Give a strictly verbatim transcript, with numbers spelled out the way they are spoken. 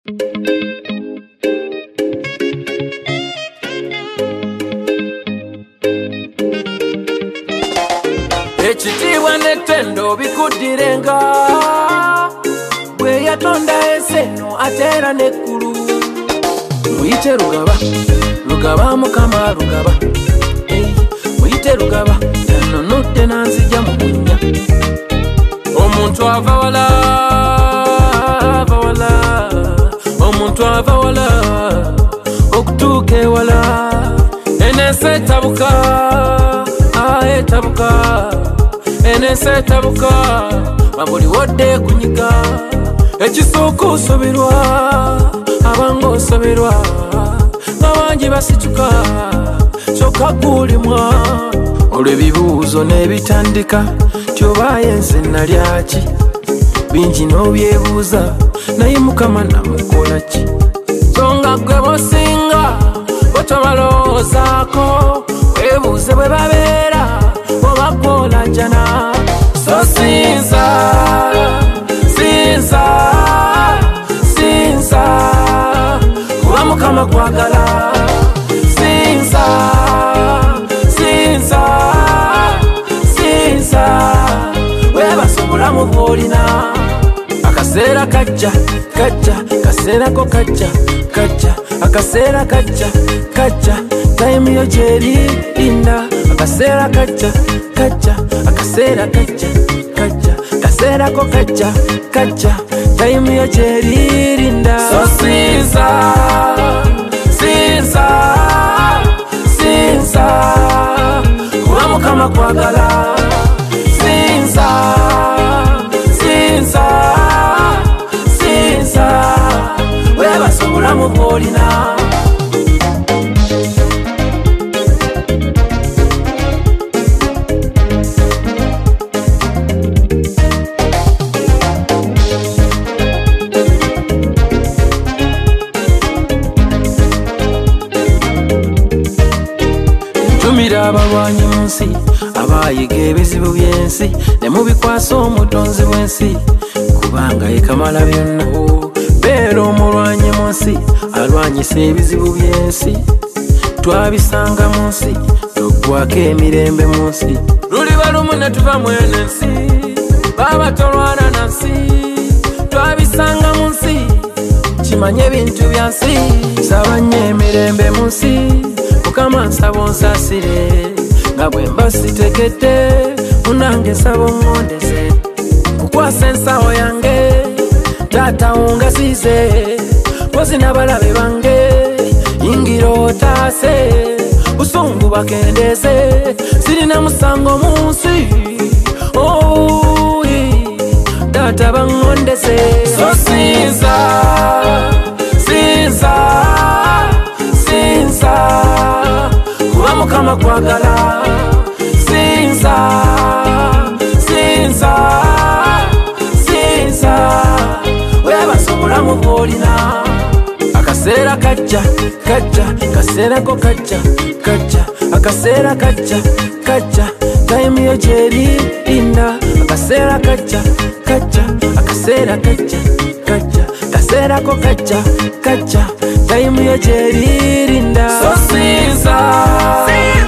Ekitiibwa n'ettendo bikuddirenga bwe yatonda eseno ateera n'eggulu. Muyite Lugaba, Lugaba Mukama Lugaba, hey, muyite Lugaba yanonodde nanzija mu bunnya. Omuntu ava wala ava wala, omuntu ava wala okutuuka ewala. Enensi etabuka etabuka, enensi etabuka mabuli wodde kunyiga. Ekisooka osoberwa abanga osoberwa nga bangi basituka kyokka gulimwa. Olwo ebibuuzo n'ebitandika tyobaye nze nalyaki bingi n'obyebuuza naye Mukama namukola ki? So nga gwe bosinga botobaloozaako webuuze bwe babeera oba gwola jana. So sinza sinza sinza kuba Mukama kwagala. Sinza sinza sinza webasa obulamu bw'olina. Akaseera kajja kajja kaseera ko kajja kajja akaseera kajja kajja time yo gyerinda. Akaseera kajja kajja akaseera kajja kajja kaseera ko kajja kajja time yo gyerinda. So sinza sinza sinza kuba Mukama kwagala. Sinza sinza sinza webasa obulamu bw'olina. Ntumira abalwanyi mu nsi abayiga ebizibu by'ensi ne mubikwasa omutonzi w'ensi kubanga ye Kamala byonna. Beera omulwanyi mu nsi alwanyisa ebizibu by'ensi twabisanga mu nsi toggwako emirembe mu nsi. Luliba lumu ne tuva mu eno ensi baba tolwana na nsi twabisanga mu nsi kimanye ebintu bya nsi. Saba nnyo emirembe mu nsi Mukama nsaba onsaasire nga bwe mba sitegedde munange nsaba oŋŋondeze. Kukwasa ensawo yange taata ongasiize mpozi n'abalabe bange yingira otaase busungu bakendeeze sirina musango mu nsi taata baŋŋondeze. So sinza sinza sinza kuba Mukama kwagala. Sinza sinza sinza webasa obulamu bw'olina. Akaseera kajja kajja kaseera ko kajja kajja akaseera kajja kajja time yo gyerinda. Akaseera kajja kajja akaseera kajja kajja kaseera ko kajja kajja time yo gyerinda. So sinza